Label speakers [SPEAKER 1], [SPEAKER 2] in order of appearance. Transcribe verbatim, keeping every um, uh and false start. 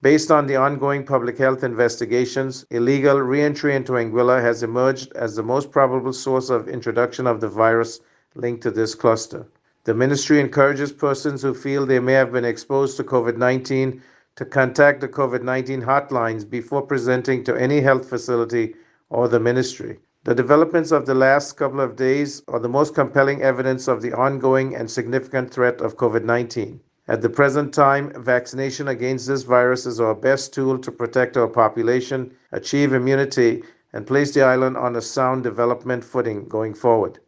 [SPEAKER 1] Based on the ongoing public health investigations, illegal re-entry into Anguilla has emerged as the most probable source of introduction of the virus linked to this cluster. The ministry encourages persons who feel they may have been exposed to COVID nineteen to contact the COVID nineteen hotlines before presenting to any health facility or the ministry. The developments of the last couple of days are the most compelling evidence of the ongoing and significant threat of COVID nineteen. At the present time, vaccination against this virus is our best tool to protect our population, achieve immunity, and place the island on a sound development footing going forward.